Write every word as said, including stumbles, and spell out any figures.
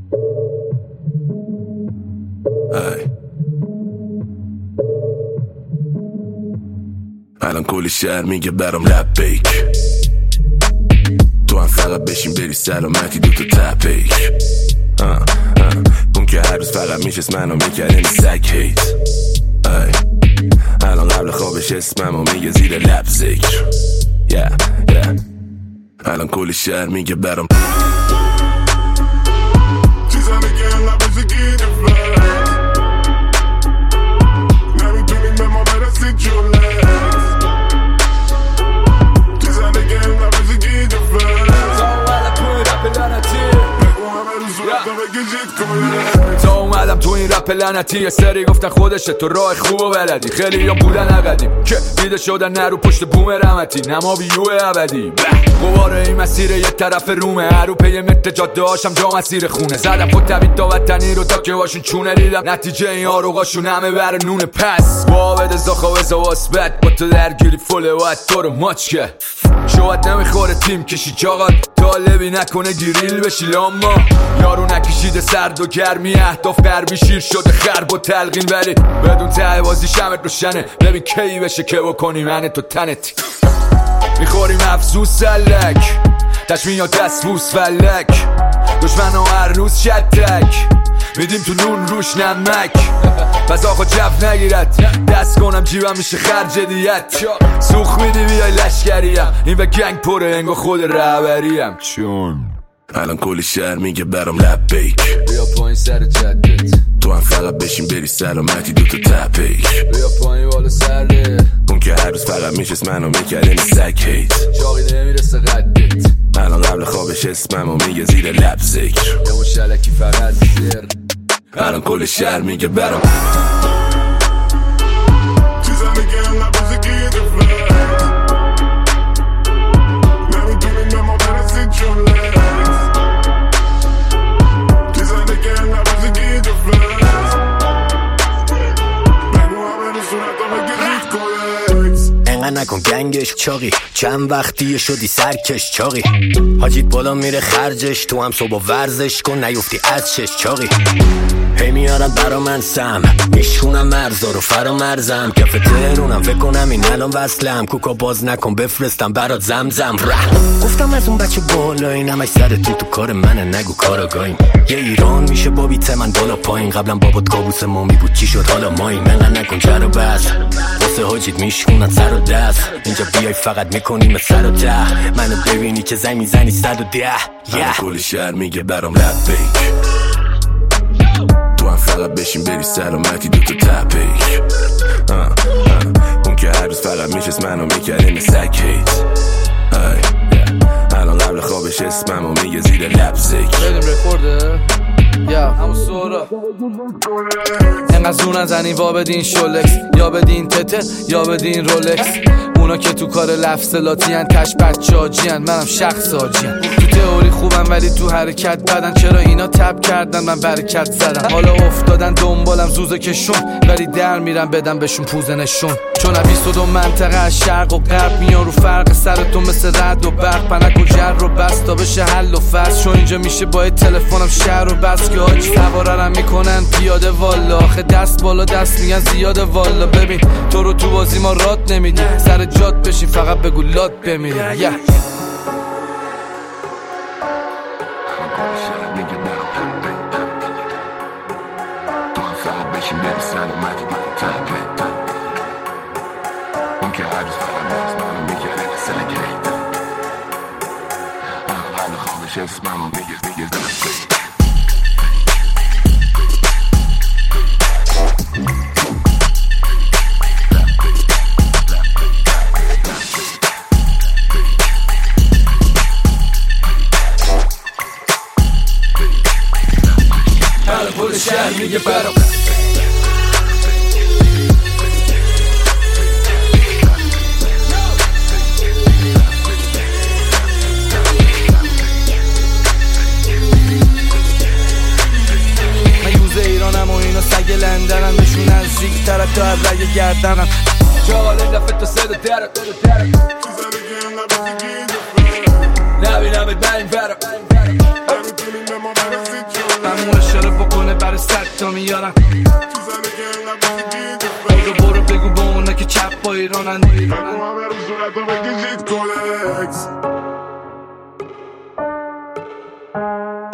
ای الان کلی شهر میگه برام لبیک، تو هم فقط بشین بری سلامتی دوتا تپیک. اون که هر روز فقط میشست منو میکرد این سگ هیت. ای الان قبل خوابش اسممو میگه زیر لب ذکر. yeah, yeah. الان کلی شهر میگه برام تا اومدم تو این رپ لعنتی یه سری گفتن خودشه تو راه خوب و بلدی، خیلی یا بودن عقدیم که دیده شدن نرو پشت بوم رحمتی، نما بیوه ابدی قواره این مسیر یه طرف رومه، هرو پی متر جاده هاشم جا مسیر خونه، زدم خود تبید تا وطنی رو تا که باشون چونه دیدم نتیجه این آروغاشون همه بر نونه. پس بابد زاخه و زواسبت با تو درگیری فله وقت تو رو ماچ که شاید نمیخوره تیم کشی چاقات طالبی نکنه گریل بشی لاما، یارو نکشیده سرد و گرمی اهداف قربی شیر شده خرب و تلقین، ولی بدون ته بازی شمت روشنه، ببین کی بشه که بکنی من تو تنتی میخوریم افسوس سلک تشمین یا دستبوس فلک، دشمن ها هر روز شتک میدیم تو نون روش نمک، پس آقا جف نگیرد دست کنم جیبم میشه خرج دیت، سوخ میدی بیای لشکریم این به گنگ پره انگا خود رهبریم، چون الان کلی شهر میگه برام لبیک، بیا پایین سر جدت، تو هم فقط بشین بری سلامتی دوتا تپیک، بیا پایین بالا سره، اون که هر روز فقط میشست منو میکرد این سگ هیت، چاقی نمیرسه قدت، الان قبل خوابش اسممو میگه زیر لب ذکر، یا مشلکی فقط زیر، الان کل شهر میگه برام نکن گنگش چاقی چند وقتی شدی سرکش چاقی، حاجیت بالا میره خرجش تو هم صبح ورزش کن نیفتی از شش چاقی، هی میارن برا من سم میشونم مرزا رو فرا مرزم کف تهرونم فکر کنم این الان وصلم، کوکا باز نکن بفرستم برات زمزم ره، گفتم از اون بچه بالا این همش سر تو تو کار منه نگو کاراگاهیم، یه ایران میشه با بیت من بالا پایین، قبلا بابات کابوس مومی بود چی شد حالا ماین، منقدر نکن جر و بس واسه حاجیت میشونن سر و دست، اینجا بیای فقط میکنیم سر و ده، منو ببینی که زنگ میزنی صد و ده yeah. کل شهر میگه برام لبیک، تو هم فقط بشین بری سلامتی دوتا تپیک، اون که هر روز فقط میشست منو میکرد این سگ هیت، الان قبل خوابش اسممو میگه زیر لب ذکر، بریم رکورده یا همون سورا اینقدر زور نزنین وا بدین شولکس یا بدین تته یا بدین رولکس، اونا که تو کار لفظلاتی هن تش بچه آجی هن منم شخص آجی هن، تو تئوری خوبم ولی تو حرکت بدن، چرا اینا تب کردن من برکت زدم، حالا افتادن دنبالم زوزه کشون ولی در میرم بدم بهشون پوزه نشون، چون بیست و دو منطقه از شرق و غرب میان رو فرق سرتون مثل رد و برق، پنک و جر و بس تا بشه حل و فصل، چون اینجا میشه با تلفنم شهر و بس که آجی سواررم میکنن پیاده والا، آخه دست بالا دست میگن زیاده والا، ببین تو رو تو بازی ما رات نمیدی سر جات بشین فقط بگو لات بمیری yeah. کل شهر میگه برام من یوز ایرانم و اینا سگ لندنم، بهشون نزدیک تر تا از رگ گردنم، جال دفت تا صدا درک نبینم ات بریم فرم، من بگو برو بگو با اونا که چپ با ایرانن بگو همه رو صورت رو بکشید کلکس